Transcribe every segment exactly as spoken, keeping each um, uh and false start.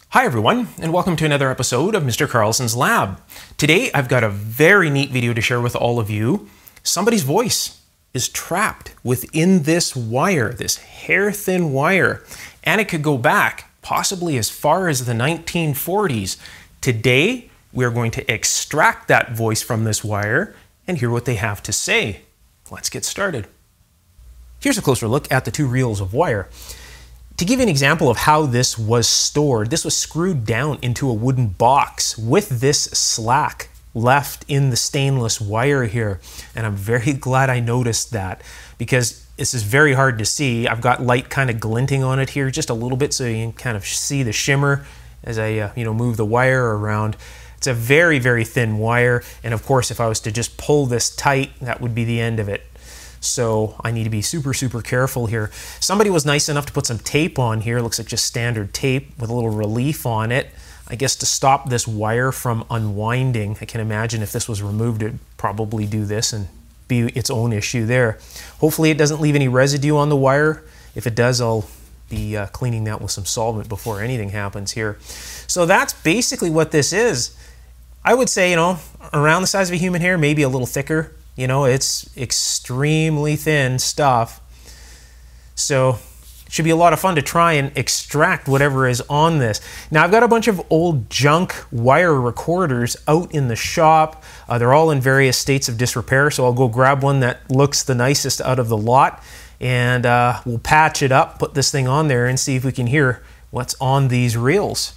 Hi everyone, and welcome to another episode of Mister Carlson's Lab. Today I've got a very neat video to share with all of you. Somebody's voice is trapped within this wire, this hair-thin wire, and it could go back possibly as far as the nineteen forties. Today we're going to extract that voice from this wire and hear what they have to say. Let's get started. Here's a closer look at the two reels of wire. To give you an example of how this was stored, this was screwed down into a wooden box with this slack left in the stainless wire here. And I'm very glad I noticed that because this is very hard to see. I've got light kind of glinting on it here just a little bit so you can kind of see the shimmer as I uh, you know, move the wire around. It's a very, very thin wire. And of course, if I was to just pull this tight, that would be the end of it. So I need to be super, super careful here. Somebody was nice enough to put some tape on here. It looks like just standard tape with a little relief on it. I guess to stop this wire from unwinding. I can imagine if this was removed, it'd probably do this and be its own issue there. Hopefully it doesn't leave any residue on the wire. If it does, I'll be uh, cleaning that with some solvent before anything happens here. So that's basically what this is. I would say, you know, around the size of a human hair, maybe a little thicker. You know, it's extremely thin stuff. So it should be a lot of fun to try and extract whatever is on this. Now I've got a bunch of old junk wire recorders out in the shop. Uh, they're all in various states of disrepair. So I'll go grab one that looks the nicest out of the lot and uh, we'll patch it up, put this thing on there and see if we can hear what's on these reels.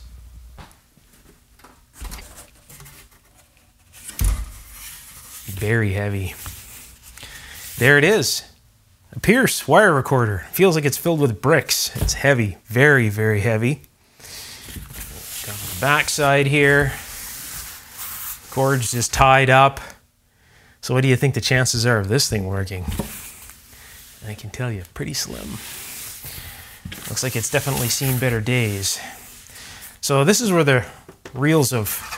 Very heavy. There it is. A Pierce wire recorder. Feels like it's filled with bricks. It's heavy. Very, very heavy. Down the back side here. Cord's just tied up. So what do you think the chances are of this thing working? I can tell you, pretty slim. Looks like it's definitely seen better days. So this is where the reels of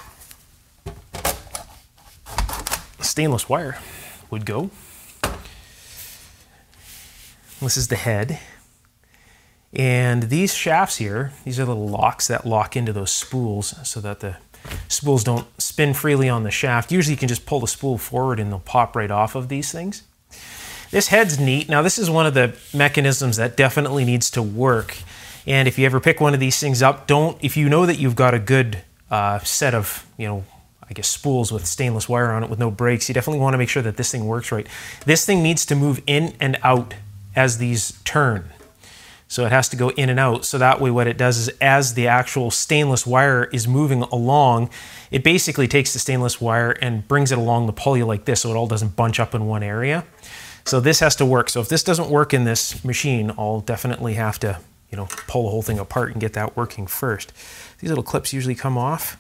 stainless wire would go. This is the head. And these shafts here, these are little locks that lock into those spools so that the spools don't spin freely on the shaft. Usually you can just pull the spool forward and they'll pop right off of these things. This head's neat. Now this is one of the mechanisms that definitely needs to work. And if you ever pick one of these things up, don't, if you know that you've got a good uh, set of, you know, I guess spools with stainless wire on it with no brakes, you definitely want to make sure that this thing works right. This thing needs to move in and out as these turn. So it has to go in and out. So that way what it does is as the actual stainless wire is moving along, it basically takes the stainless wire and brings it along the pulley like this so it all doesn't bunch up in one area. So this has to work. So if this doesn't work in this machine, I'll definitely have to, you know, pull the whole thing apart and get that working first. These little clips usually come off.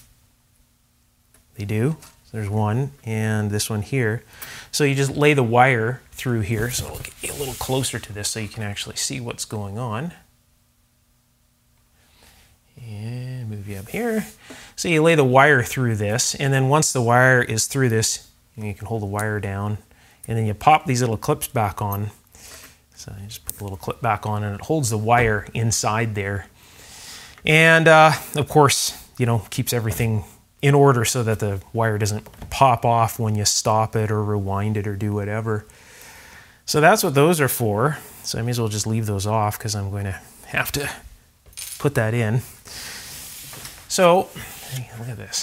They do. There's one and this one here. So you just lay the wire through here. So I'll get you a little closer to this so you can actually see what's going on. And move you up here. So you lay the wire through this, and then once the wire is through this, you can hold the wire down, and then you pop these little clips back on. So you just put the little clip back on and it holds the wire inside there. And uh, of course, you know, keeps everything in order so that the wire doesn't pop off when you stop it or rewind it or do whatever. So that's what those are for. So I may as well just leave those off because I'm going to have to put that in. So look at this.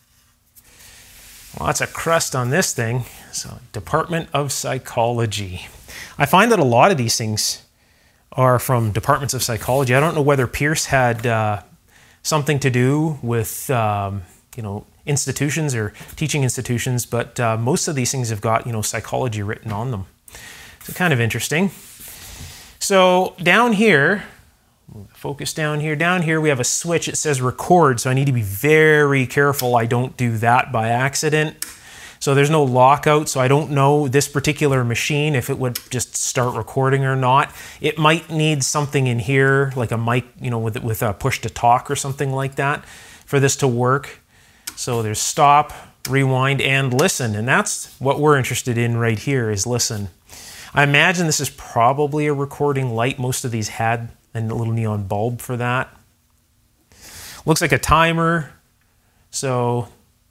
Lots of crust on this thing. So Department of Psychology. I find that a lot of these things are from departments of psychology. I don't know whether Pierce had uh, something to do with um, you know, institutions or teaching institutions, but uh, most of these things have got, you know, psychology written on them. So kind of interesting. So down here, move the focus down here, down here we have a switch. It says record, so I need to be very careful I don't do that by accident. So there's no lockout, so I don't know this particular machine if it would just start recording or not. It might need something in here, like a mic, you know, with, with a push to talk or something like that for this to work. So there's stop, rewind, and listen. And that's what we're interested in right here is listen. I imagine this is probably a recording light. Most of these had a little neon bulb for that. Looks like a timer. So,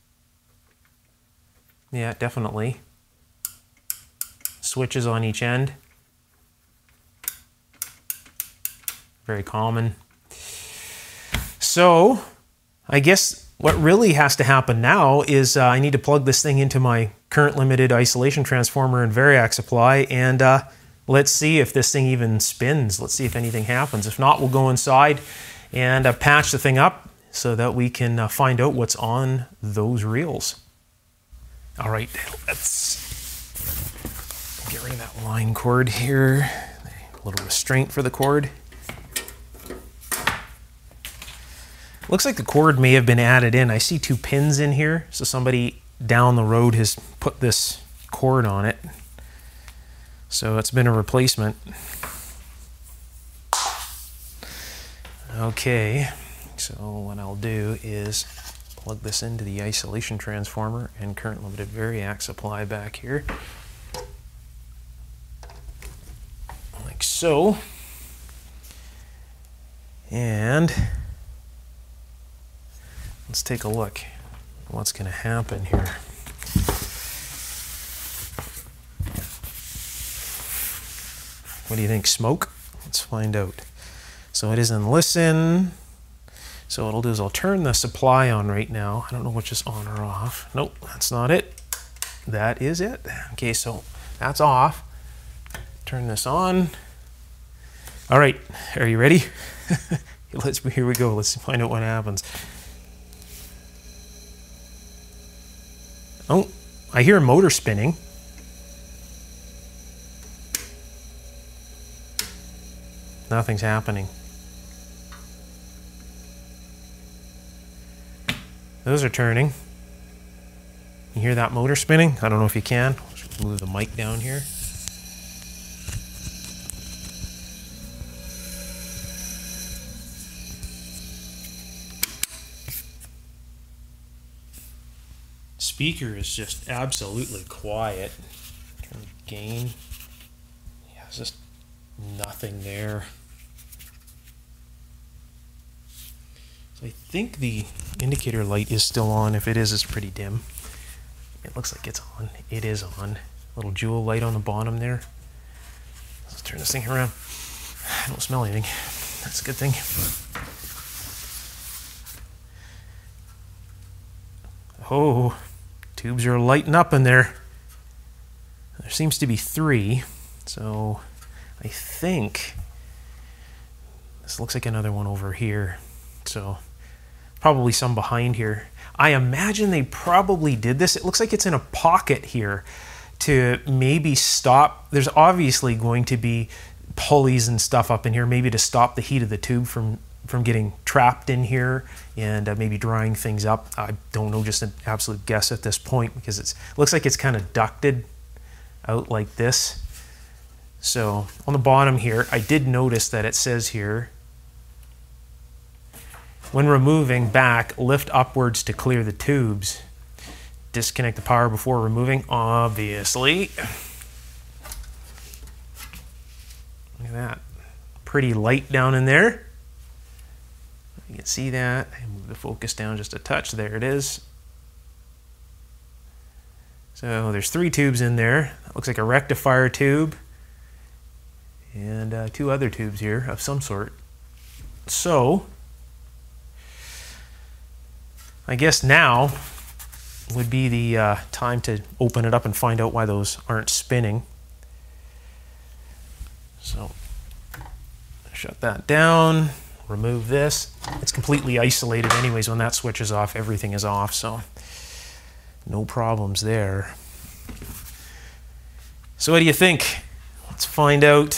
yeah, definitely. Switches on each end. Very common. So, I guess what really has to happen now is uh, I need to plug this thing into my current limited isolation transformer and Variac supply, and uh, let's see if this thing even spins. Let's see if anything happens. If not, we'll go inside and uh, patch the thing up so that we can uh, find out what's on those reels. All right, let's get rid of that line cord here. A little restraint for the cord. Looks like the cord may have been added in. I see two pins in here, so somebody down the road has put this cord on it. So it's been a replacement. Okay, so what I'll do is plug this into the isolation transformer and current limited Variac supply back here. Like so. And let's take a look at what's going to happen here. What do you think? Smoke? Let's find out. So it is in listen. So what I'll do is I'll turn the supply on right now. I don't know which is on or off. Nope, that's not it. That is it. Okay, so that's off. Turn this on. All right, are you ready? Let's, here we go. Let's find out what happens. Oh, I hear a motor spinning. Nothing's happening. Those are turning. You hear that motor spinning? I don't know if you can. Just move the mic down here. Speaker is just absolutely quiet. Turn the gain. Yeah, there's just nothing there. So I think the indicator light is still on. If it is, it's pretty dim. It looks like it's on. It is on. Little jewel light on the bottom there. Let's turn this thing around. I don't smell anything. That's a good thing. Oh. Tubes are lighting up in there. There seems to be three, so I think this looks like another one over here. So probably some behind here. I imagine they probably did this. It looks like it's in a pocket here to maybe stop. There's obviously going to be pulleys and stuff up in here, maybe to stop the heat of the tube from from getting trapped in here and uh, maybe drying things up. I don't know, just an absolute guess at this point, because it's, it looks like it's kind of ducted out like this. So on the bottom here, I did notice that it says here, when removing back, lift upwards to clear the tubes. Disconnect the power before removing, obviously. Look at that. Pretty light down in there. You can see that. I move the focus down just a touch. There it is. So there's three tubes in there. That looks like a rectifier tube. And uh, two other tubes here of some sort. So I guess now would be the uh, time to open it up and find out why those aren't spinning. So shut that down. Remove this. It's completely isolated anyways. When that switch is off, everything is off, so no problems there. So what do you think? Let's find out.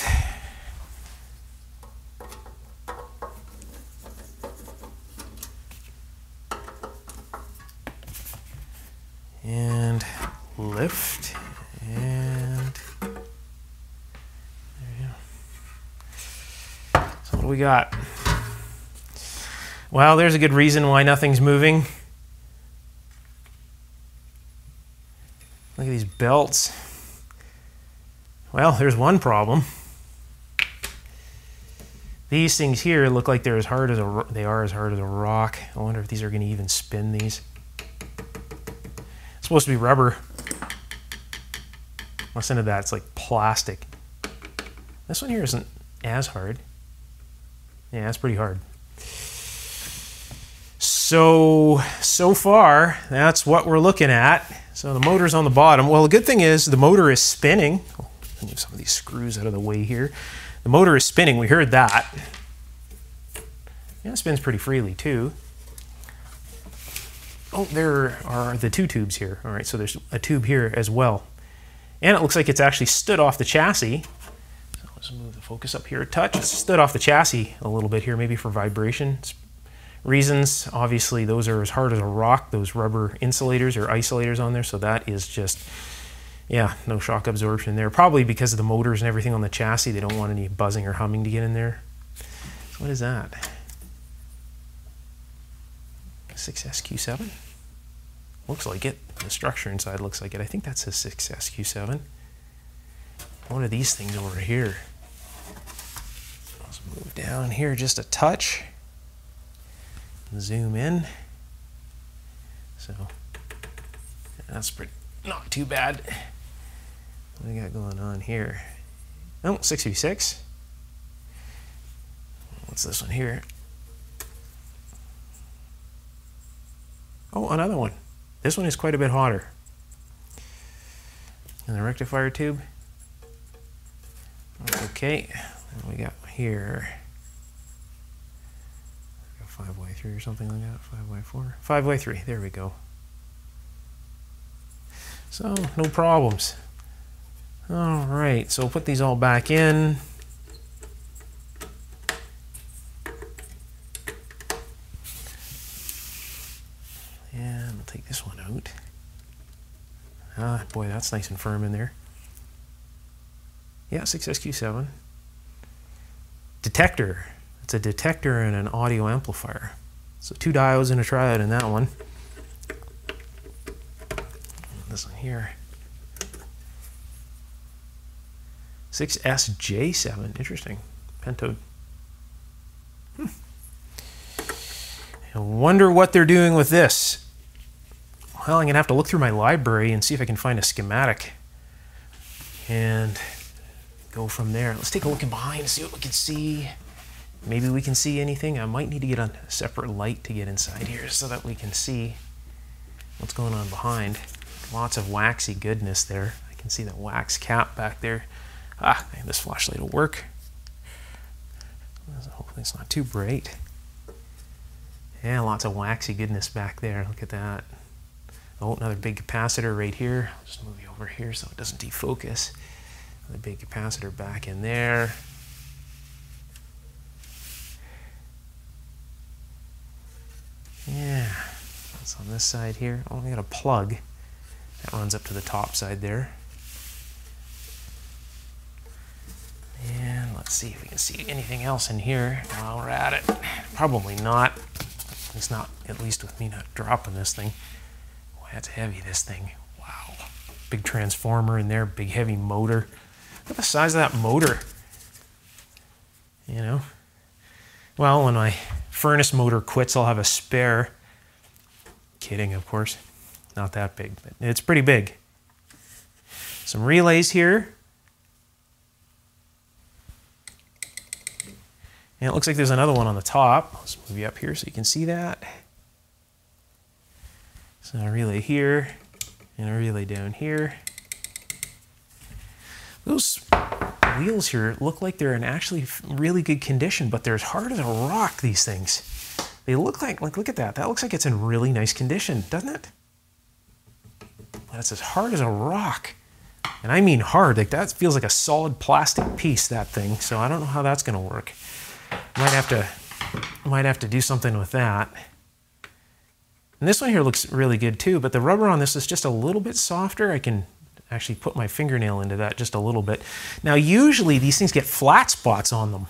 And lift, and there you go. So what do we got? Well, there's a good reason why nothing's moving. Look at these belts. Well, there's one problem. These things here look like they're as hard as a, they are as hard as a rock. I wonder if these are going to even spin these. It's supposed to be rubber. Listen to that, it's like plastic. This one here isn't as hard. Yeah, it's pretty hard. So, so far, that's what we're looking at. So the motor's on the bottom. Well, the good thing is the motor is spinning. Oh, I'll move some of these screws out of the way here. The motor is spinning, we heard that. Yeah, it spins pretty freely too. Oh, there are the two tubes here. All right, so there's a tube here as well. And it looks like it's actually stood off the chassis. So let's move the focus up here a touch. It's stood off the chassis a little bit here, maybe for vibration reasons. Obviously, those are as hard as a rock, those rubber insulators or isolators on there. So that is just, yeah, no shock absorption there. Probably because of the motors and everything on the chassis. They don't want any buzzing or humming to get in there. So what is that? six S Q seven? Looks like it. The structure inside looks like it. I think that's a six S Q seven. One of these things over here. Let's move down here just a touch. Zoom in. So that's pretty, not too bad. What do we got going on here? Oh, six V six. What's this one here? Oh, another one. This one is quite a bit hotter. And the rectifier tube. Okay, what we got here? five Y three or something like that. five Y four. five Y three, there we go. So, no problems. All right, so we'll put these all back in. And we'll take this one out. Ah, boy, that's nice and firm in there. Yeah, six S Q seven. Detector. It's a detector and an audio amplifier. So two diodes and a triode in that one. This one here. six S J seven, interesting. Pentode. Hmm. I wonder what they're doing with this. Well, I'm gonna have to look through my library and see if I can find a schematic and go from there. Let's take a look in behind and see what we can see. Maybe we can see anything. I might need to get a separate light to get inside here so that we can see what's going on behind. Lots of waxy goodness there. I can see that wax cap back there. Ah, this flashlight will work. Hopefully it's not too bright. Yeah, lots of waxy goodness back there. Look at that. Oh, another big capacitor right here. I'll just move you over here so it doesn't defocus. The big capacitor back in there. Yeah, that's on this side here. Oh, we got a plug that runs up to the top side there. And let's see if we can see anything else in here while we're at it. Probably not. It's not, at least with me not dropping this thing. Boy, that's heavy, this thing. Wow. Big transformer in there, big heavy motor. Look at the size of that motor. You know? Well, when my furnace motor quits, I'll have a spare. Kidding, of course. Not that big, but it's pretty big. Some relays here. And it looks like there's another one on the top. Let's move you up here so you can see that. So a relay here and a relay down here. Those wheels here look like they're in actually really good condition, but they're as hard as a rock, these things. They look like, like, look at that. That looks like it's in really nice condition, doesn't it? But it's as hard as a rock. And I mean hard, like that feels like a solid plastic piece, that thing. So I don't know how that's gonna work. Might have to, might have to do something with that. And this one here looks really good too, but the rubber on this is just a little bit softer. I can actually put my fingernail into that just a little bit. Now, usually these things get flat spots on them.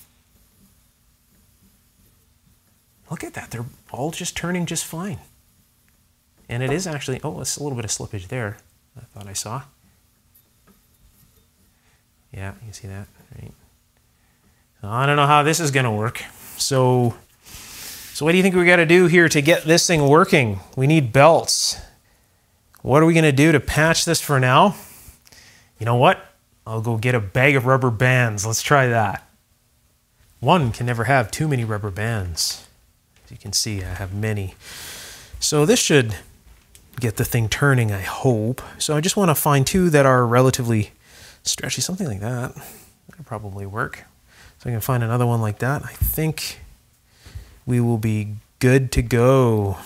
Look at that, they're all just turning just fine. And it is actually, oh, it's a little bit of slippage there, I thought I saw. Yeah, you see that, right? I don't know how this is going to work. So, so what do you think we got to do here to get this thing working? We need belts. What are we going to do to patch this for now? You know what? I'll go get a bag of rubber bands. Let's try that. One can never have too many rubber bands. As you can see, I have many. So this should get the thing turning, I hope. So I just want to find two that are relatively stretchy, something like that. That'll probably work. So I can find another one like that. I think we will be good to go.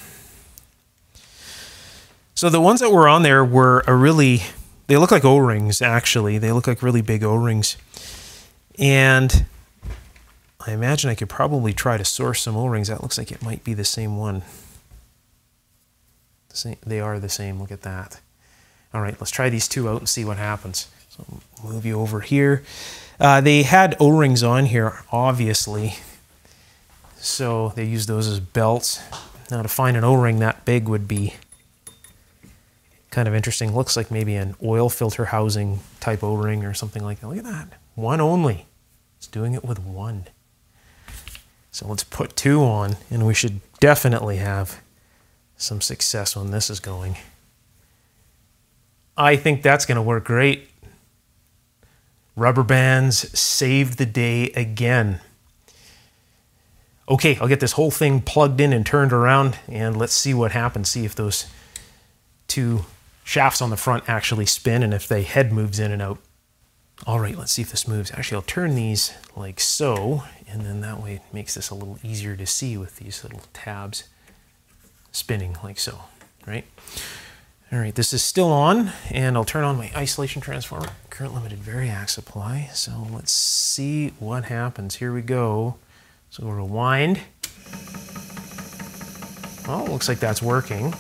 So the ones that were on there were a really, they look like O-rings actually. They look like really big O-rings. And I imagine I could probably try to source some O-rings. That looks like it might be the same one. The same, they are the same, look at that. All right, let's try these two out and see what happens. So I'll move you over here. Uh, they had O-rings on here, obviously. So they used those as belts. Now to find an O-ring that big would be kind of interesting. Looks like maybe an oil filter housing type O-ring or something like that. Look at that. One only. It's doing it with one. So let's put two on, and we should definitely have some success when this is going. I think that's going to work great. Rubber bands saved the day again. Okay, I'll get this whole thing plugged in and turned around, and let's see what happens. See if those two shafts on the front actually spin and if the head moves in and out. All right, let's see if this moves. Actually, I'll turn these like so, and then that way it makes this a little easier to see with these little tabs spinning like so, right? All right, this is still on, and I'll turn on my isolation transformer. Current limited variac supply. So let's see what happens. Here we go. So we'll rewind. Well, it looks like that's working.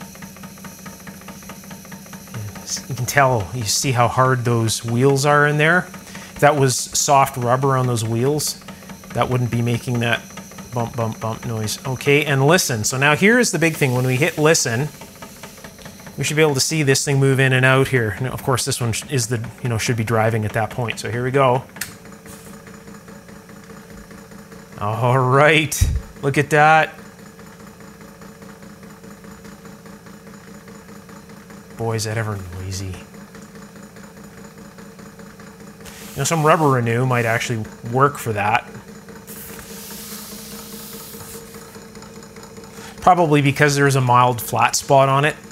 You can tell, you see how hard those wheels are in there. If that was soft rubber on those wheels, that wouldn't be making that bump, bump, bump noise. Okay, and listen. So now here's the big thing. When we hit listen, we should be able to see this thing move in and out here. Now, of course, this one is the, you know, should be driving at that point. So here we go. All right, look at that. Boy, is that ever noisy. You know, some rubber renew might actually work for that. Probably because there's a mild flat spot on it.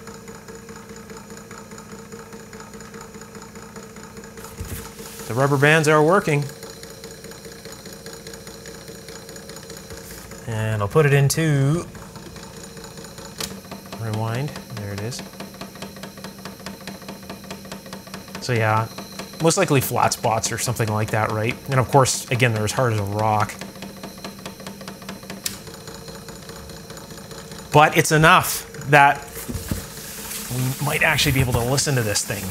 The rubber bands are working. And I'll put it into rewind. There it is. So yeah, most likely flat spots or something like that, right? And of course, again, they're as hard as a rock. But it's enough that we might actually be able to listen to this thing.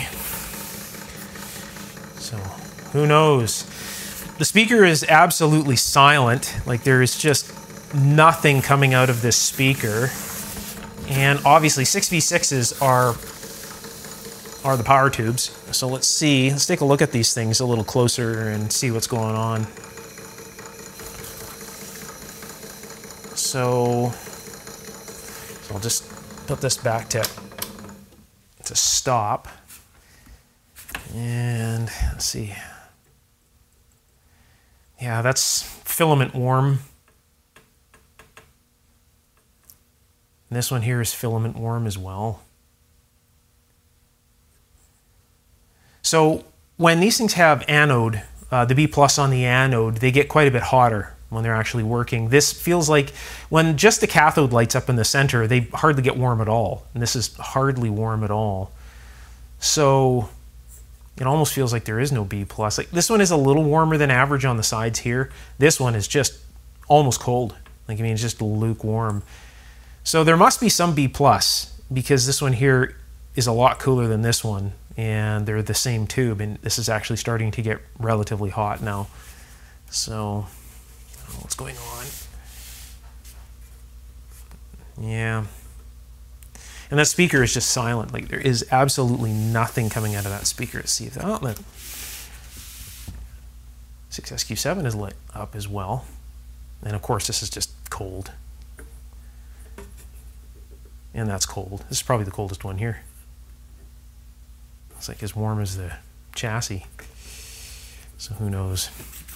So who knows? The speaker is absolutely silent. Like there is just nothing coming out of this speaker. And obviously six V sixes are are the power tubes. So let's see, let's take a look at these things a little closer and see what's going on. So, so I'll just put this back to, to stop. And let's see. Yeah, that's filament warm. And this one here is filament warm as well. So when these things have anode, uh, the B plus on the anode, they get quite a bit hotter when they're actually working. This feels like when just the cathode lights up in the center, they hardly get warm at all. And this is hardly warm at all. So it almost feels like there is no B plus. Like this one is a little warmer than average on the sides here. This one is just almost cold. Like I mean, it's just lukewarm. So there must be some B plus because this one here is a lot cooler than this one. And they're the same tube, and this is actually starting to get relatively hot now. So, what's going on? Yeah. And that speaker is just silent. Like, there is absolutely nothing coming out of that speaker. Let's see if the outlet. six S Q seven is lit up as well. And of course this is just cold. And that's cold. This is probably the coldest one here. It's like as warm as the chassis. So who knows?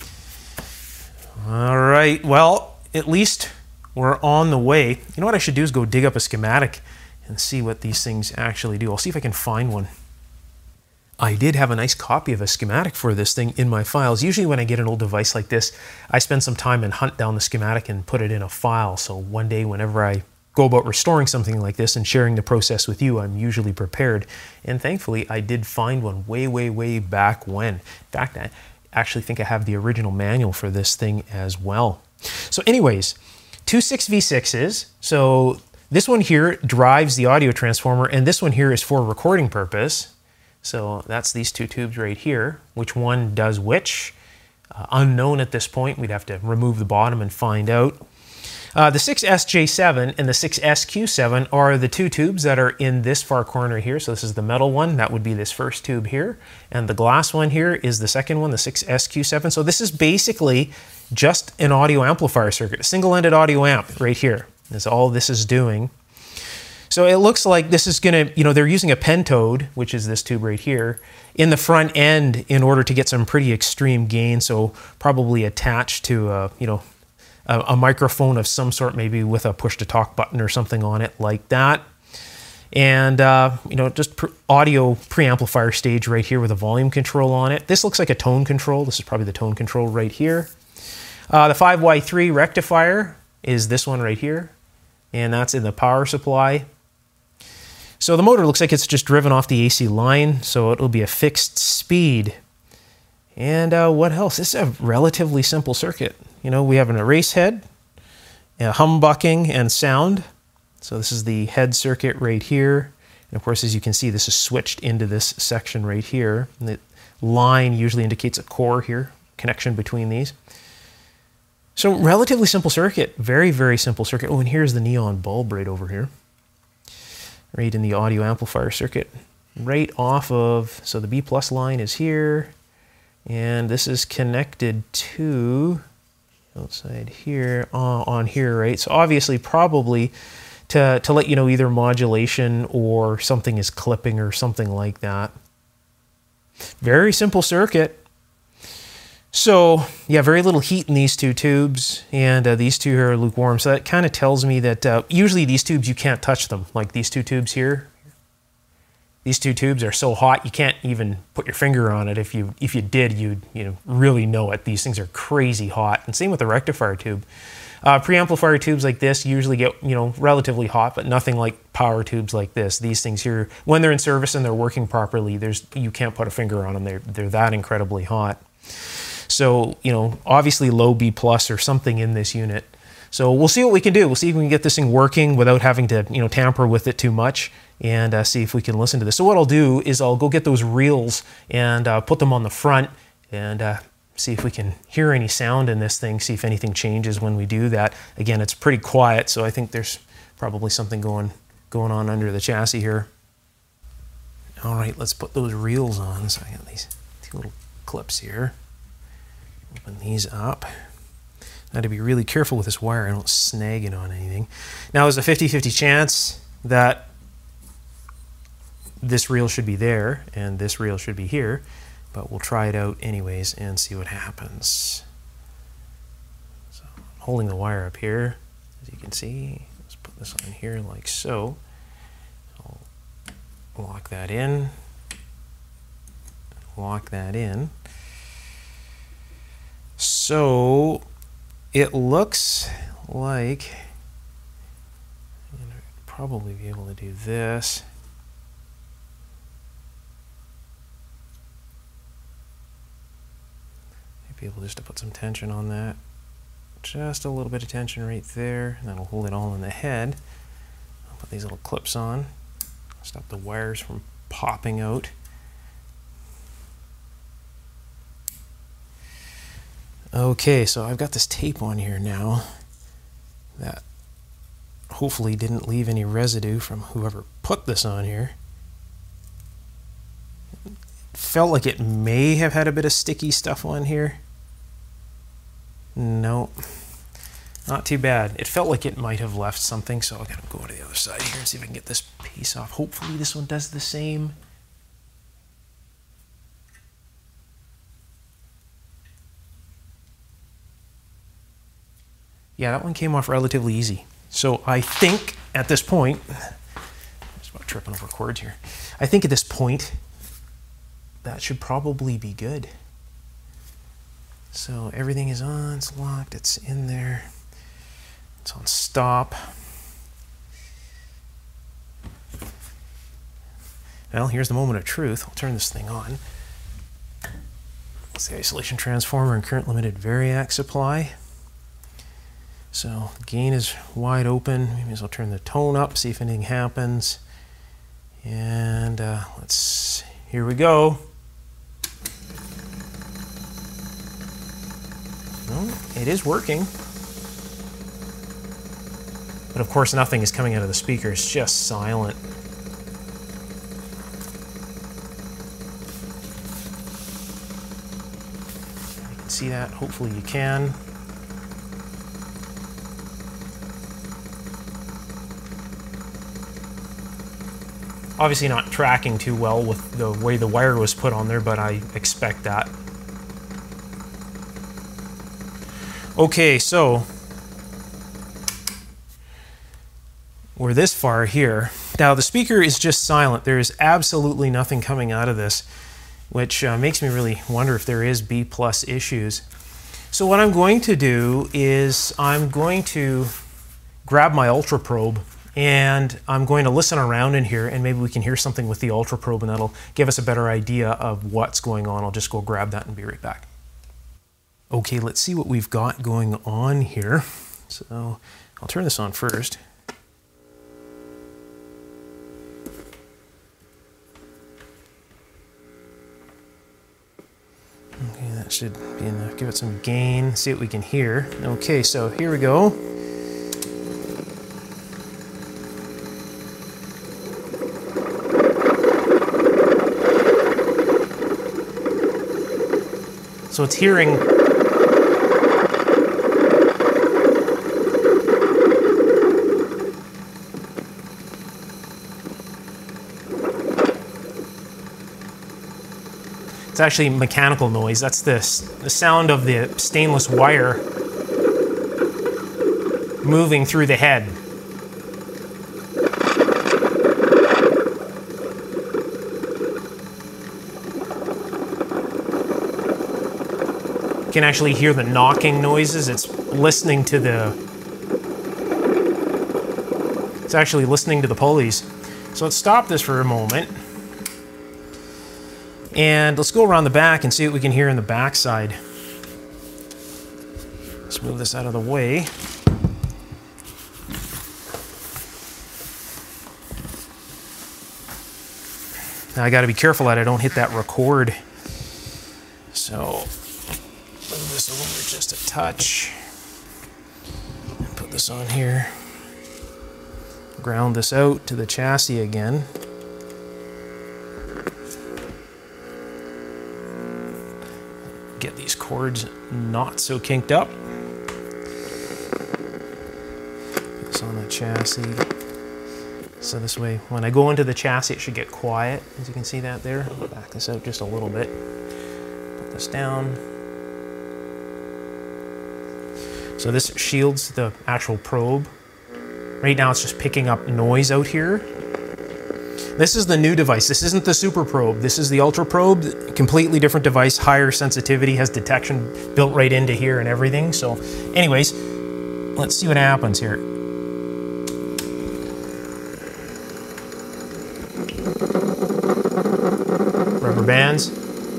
All right, well, at least we're on the way. You know what I should do is go dig up a schematic and see what these things actually do. I'll see if I can find one. I did have a nice copy of a schematic for this thing in my files. Usually when I get an old device like this, I spend some time and hunt down the schematic and put it in a file. So one day whenever I go about restoring something like this and sharing the process with you, I'm usually prepared. And thankfully, I did find one way, way, way back when. In fact, I actually think I have the original manual for this thing as well. So anyways, two six V sixes. So this one here drives the audio transformer, and this one here is for recording purpose. So that's these two tubes right here. Which one does which? Uh, unknown at this point. We'd have to remove the bottom and find out. Uh, the six S J seven and the six S Q seven are the two tubes that are in this far corner here. So this is the metal one. That would be this first tube here. And the glass one here is the second one, the six S Q seven. So this is basically just an audio amplifier circuit, a single-ended audio amp right here. That's all this is doing. So it looks like this is gonna, you know, they're using a pentode, which is this tube right here, in the front end in order to get some pretty extreme gain. So probably attached to, a, you know, a, a microphone of some sort, maybe with a push-to-talk button or something on it like that. And, uh, you know, just pre audio preamplifier stage right here with a volume control on it. This looks like a tone control. This is probably the tone control right here. Uh, the five Y three rectifier is this one right here. And that's in the power supply. So the motor looks like it's just driven off the A C line, so it'll be a fixed speed. And uh, what else? This is a relatively simple circuit. You know, we have an erase head, a humbucking, and sound. So this is the head circuit right here. And of course, as you can see, this is switched into this section right here. And the line usually indicates a core here, connection between these. So relatively simple circuit, very, very simple circuit. Oh, and here's the neon bulb right over here. Right in the audio amplifier circuit, right off of, so the B plus line is here, and this is connected to, outside here, uh, on here, right? So obviously probably to, to let you know either modulation or something is clipping or something like that. Very simple circuit. So yeah, very little heat in these two tubes, and uh, these two are lukewarm. So that kind of tells me that uh, usually these tubes, you can't touch them. Like these two tubes here, these two tubes are so hot you can't even put your finger on it. If you if you did, you'd you know really know it. These things are crazy hot. And same with the rectifier tube. Uh, preamplifier tubes like this usually get you know relatively hot, but nothing like power tubes like this. These things here, when they're in service and they're working properly, there's you can't put a finger on them. They're they're that incredibly hot. So, you know, obviously low B plus or something in this unit. So we'll see what we can do. We'll see if we can get this thing working without having to, you know, tamper with it too much, and uh, see if we can listen to this. So what I'll do is I'll go get those reels and uh, put them on the front and uh, see if we can hear any sound in this thing, see if anything changes when we do that. Again, it's pretty quiet, so I think there's probably something going, going on under the chassis here. All right, let's put those reels on. So I got these two little clips here. Open these up. I have to be really careful with this wire. I don't snag it on anything. Now there's a fifty fifty chance that this reel should be there and this reel should be here, but we'll try it out anyways and see what happens. So I'm holding the wire up here, as you can see. Let's put this on here like so. I'll lock that in. Lock that in. So it looks like I'd probably be able to do this. Might be able just to put some tension on that. Just a little bit of tension right there, and that'll hold it all in the head. I'll put these little clips on, stop the wires from popping out. Okay, so I've got this tape on here now that hopefully didn't leave any residue from whoever put this on here. It felt like it may have had a bit of sticky stuff on here. No, not too bad. It felt like it might have left something, so I'm gonna go to the other side here and see if I can get this piece off. Hopefully this one does the same. Yeah, that one came off relatively easy. So I think at this point, just about tripping over cords here. I think at this point, that should probably be good. So everything is on, it's locked, it's in there. It's on stop. Well, here's the moment of truth. I'll turn this thing on. It's the isolation transformer and current limited variac supply. So gain is wide open. We may as well turn the tone up, see if anything happens. And uh, let's, here we go. Well, it is working. But of course nothing is coming out of the speaker, it's just silent. You can see that, hopefully you can. Obviously not tracking too well with the way the wire was put on there, but I expect that. Okay, so we're this far here. Now the speaker is just silent. There is absolutely nothing coming out of this, which uh, makes me really wonder if there is B plus issues. So what I'm going to do is I'm going to grab my ultra probe and I'm going to listen around in here, and maybe we can hear something with the ultra probe, and that'll give us a better idea of what's going on. I'll just go grab that and be right back. Okay, let's see what we've got going on here. So I'll turn this on first. Okay, that should be enough. Give it some gain, see what we can hear. Okay, so here we go. So it's hearing it's actually mechanical noise. That's the, the sound of the stainless wire moving through the head. You can actually hear the knocking noises. It's listening to the it's actually listening to the pulleys. So let's stop this for a moment. And let's go around the back and see what we can hear in the back side. Let's move this out of the way. Now I got to be careful that I don't hit that record. So move this over just a touch. And put this on here. Ground this out to the chassis again. Get these cords not so kinked up. Put this on the chassis. So this way, when I go into the chassis, it should get quiet. As you can see that there. I'll back this out just a little bit. Put this down. So this shields the actual probe. Right now it's just picking up noise out here. This is the new device. This isn't the Super Probe. This is the Ultra Probe. Completely different device, higher sensitivity, has detection built right into here and everything. So anyways, let's see what happens here. Rubber bands.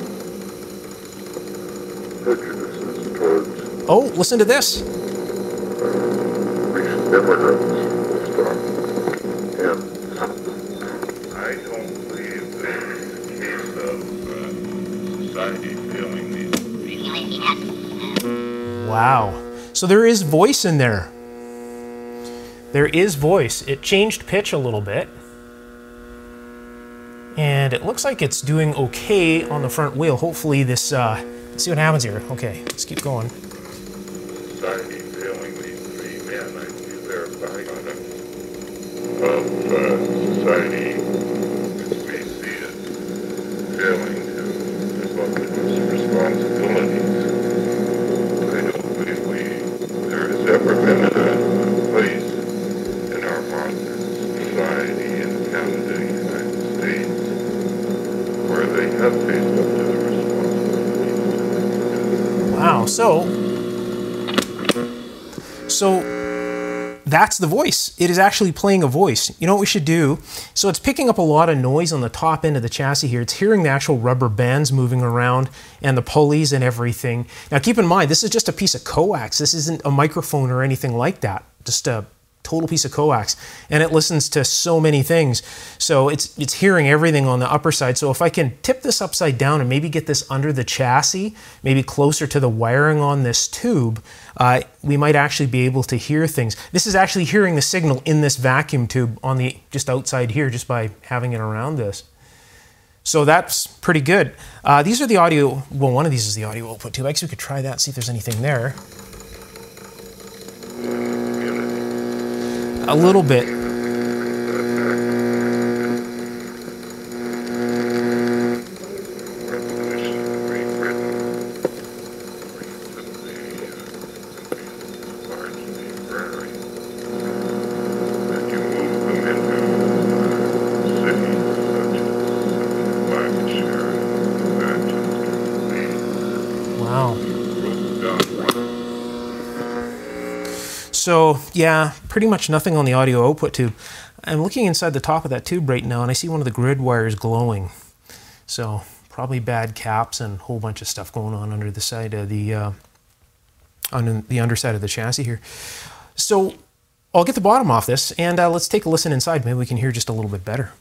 Oh, listen to this. I don't believe that it's a case of uh, society failing these. Wow. So there is voice in there. There is voice. It changed pitch a little bit. And it looks like it's doing okay on the front wheel. Hopefully this, uh, let's see what happens here. Okay, let's keep going. society failing these three men. I believe they're a byproduct of uh, society, as we see it, failing to live up to its responsibilities. I don't believe we, there has ever been a place in our modern society in Canada, United States, where they have faced up to the responsibilities. Wow. So, so that's the voice. It is actually playing a voice. You know what we should do? So it's picking up a lot of noise on the top end of the chassis here. It's hearing the actual rubber bands moving around and the pulleys and everything. Now keep in mind, this is just a piece of coax. This isn't a microphone or anything like that. Just a total piece of coax, and it listens to so many things. So it's it's hearing everything on the upper side. So if I can tip this upside down and maybe get this under the chassis, maybe closer to the wiring on this tube, uh, we might actually be able to hear things. This is actually hearing the signal in this vacuum tube on the just outside here, just by having it around this. So that's pretty good. Uh, these are the audio, well, one of these is the audio output tube. I guess we could try that, see if there's anything there. A little bit. Wow. So yeah, pretty much nothing on the audio output tube. I'm looking inside the top of that tube right now and I see one of the grid wires glowing. So probably bad caps and a whole bunch of stuff going on under the side of the, uh, on the underside of the chassis here. So I'll get the bottom off this and uh, let's take a listen inside. Maybe we can hear just a little bit better.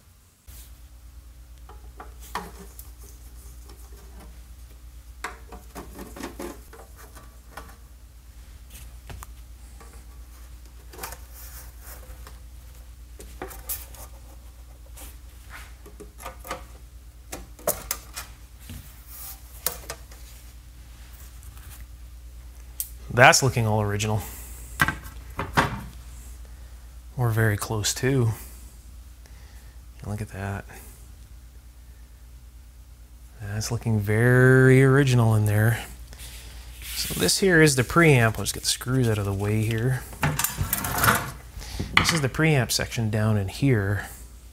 That's looking all original. We're very close too. Look at that. That's looking very original in there. So this here is the preamp. Let's get the screws out of the way here. This is the preamp section down in here.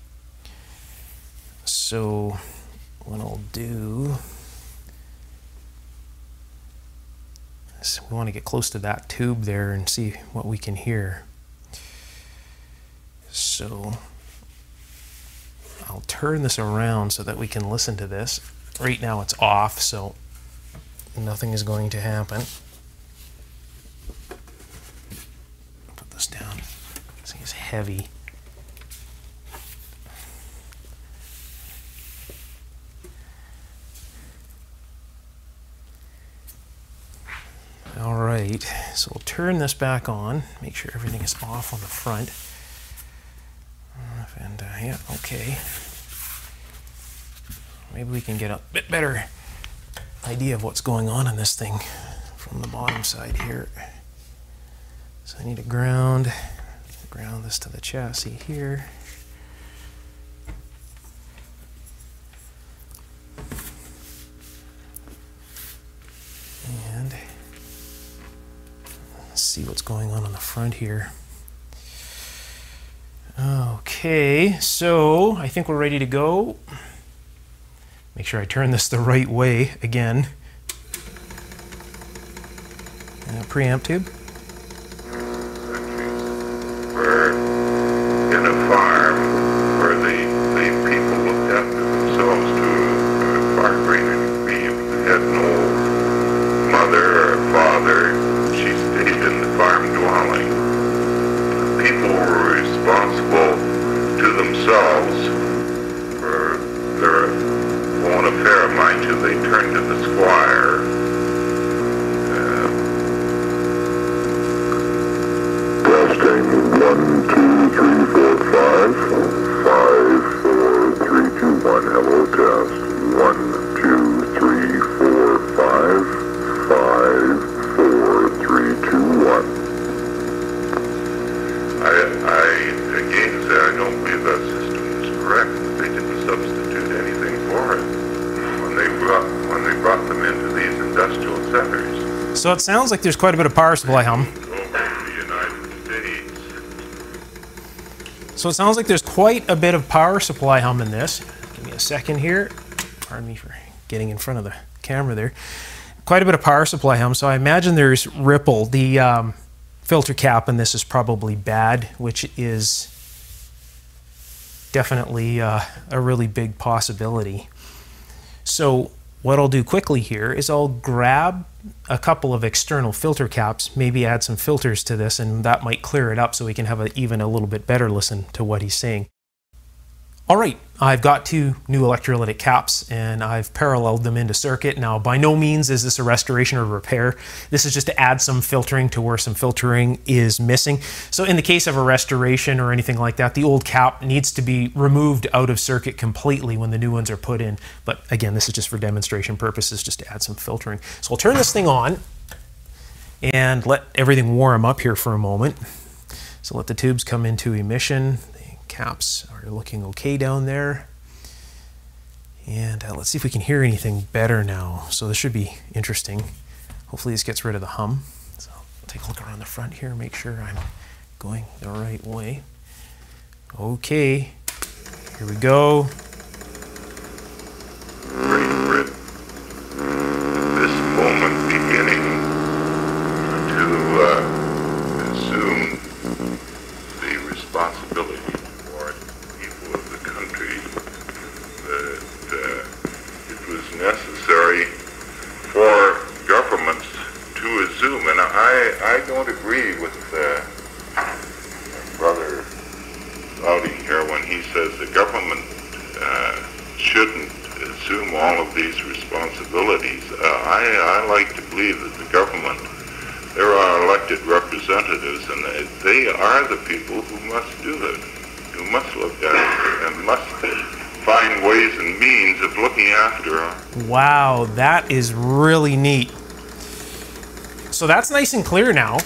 So what I'll do, so we want to get close to that tube there and see what we can hear. So I'll turn this around so that we can listen to this. Right now it's off, so nothing is going to happen. Put this down. This thing is heavy. All right, so we'll turn this back on, make sure everything is off on the front. And uh, yeah, okay. Maybe we can get a bit better idea of what's going on in this thing from the bottom side here. So I need to ground, ground this to the chassis here. And let's see what's going on on the front here. Okay, so I think we're ready to go. Make sure I turn this the right way again. And a preamp tube. We're in a farm where the, the people looked after themselves to a far greater degree. If you had no mother or father, she stayed in the farm dwelling. People were responsible to themselves for their own affair of mind till they turned to the squire. Uh, So it sounds like there's quite a bit of power supply hum. over the United States. So it sounds like there's quite a bit of power supply hum in this. Give me a second here. Pardon me for getting in front of the camera there. Quite a bit of power supply hum. So I imagine there's ripple. The um, filter cap in this is probably bad, which is definitely uh, a really big possibility. So what I'll do quickly here is I'll grab a couple of external filter caps, maybe add some filters to this, and that might clear it up so we can have a, even a little bit better listen to what he's saying. All right, I've got two new electrolytic caps and I've paralleled them into circuit. Now, by no means is this a restoration or repair. This is just to add some filtering to where some filtering is missing. So in the case of a restoration or anything like that, the old cap needs to be removed out of circuit completely when the new ones are put in. But again, this is just for demonstration purposes, just to add some filtering. So I'll turn this thing on and let everything warm up here for a moment. So let the tubes come into emission. Caps are looking okay down there, and uh, let's see if we can hear anything better now. So this should be interesting. Hopefully this gets rid of the hum. So I'll take a look around the front here, make sure I'm going the right way. Okay, here we go. Great Britain, this moment beginning to uh, assume the responsibility necessary for governments to assume, and I, I don't agree with uh, my brother Laudy here when he says the government uh, shouldn't assume all of these responsibilities. Uh, I, I like to believe that the government, there are elected representatives, and they, they are the people who must do it, who must look at it, and must find ways and means of looking after them. Wow, that is really neat. So that's nice and clear now.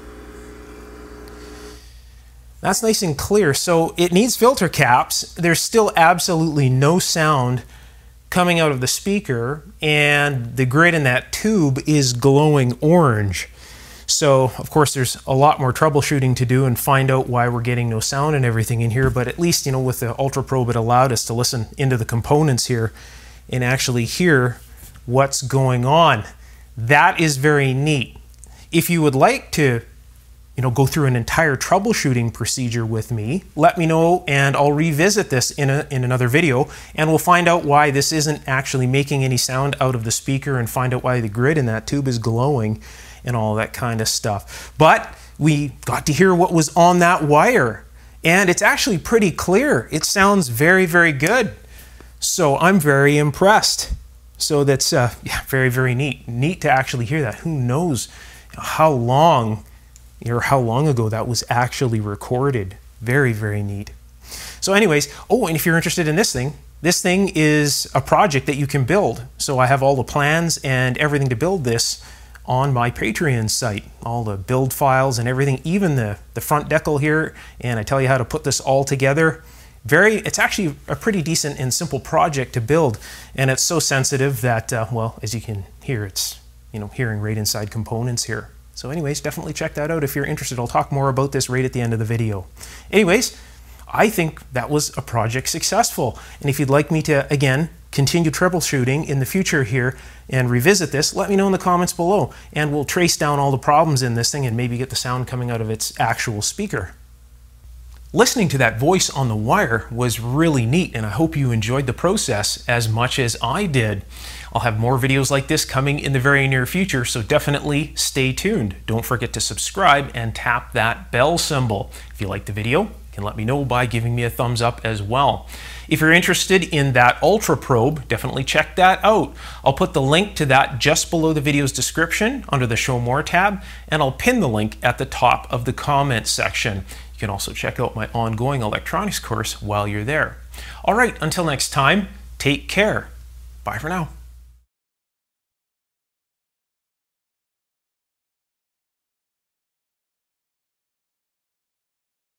That's nice and clear. So it needs filter caps. There's still absolutely no sound coming out of the speaker, and the grid in that tube is glowing orange. So, of course, there's a lot more troubleshooting to do and find out why we're getting no sound and everything in here, but at least, you know, with the Ultra Probe, it allowed us to listen into the components here and actually hear what's going on. That is very neat. If you would like to, you know, go through an entire troubleshooting procedure with me, let me know and I'll revisit this in, a, in another video, and we'll find out why this isn't actually making any sound out of the speaker and find out why the grid in that tube is glowing and all that kind of stuff. But we got to hear what was on that wire, and it's actually pretty clear. It sounds very, very good. So I'm very impressed. So that's uh, yeah, very, very neat. Neat to actually hear that. Who knows how long or how long ago that was actually recorded. Very, very neat. So anyways, oh, and if you're interested in this thing, this thing is a project that you can build. So I have all the plans and everything to build this on my Patreon site, all the build files and everything, even the, the front decal here, and I tell you how to put this all together. Very, it's actually a pretty decent and simple project to build, and it's so sensitive that, uh, well, as you can hear, it's, you know, hearing right inside components here. So anyways, definitely check that out if you're interested. I'll talk more about this right at the end of the video. Anyways, I think that was a project successful, and if you'd like me to, again, continue troubleshooting in the future here and revisit this, let me know in the comments below, and we'll trace down all the problems in this thing and maybe get the sound coming out of its actual speaker. Listening to that voice on the wire was really neat, and I hope you enjoyed the process as much as I did. I'll have more videos like this coming in the very near future, so definitely stay tuned. Don't forget to subscribe and tap that bell symbol. If you liked the video, you can let me know by giving me a thumbs up as well. If you're interested in that Ultra Probe, definitely check that out. I'll put the link to that just below the video's description under the Show More tab, and I'll pin the link at the top of the comments section. You can also check out my ongoing electronics course while you're there. All right, until next time, take care. Bye for now.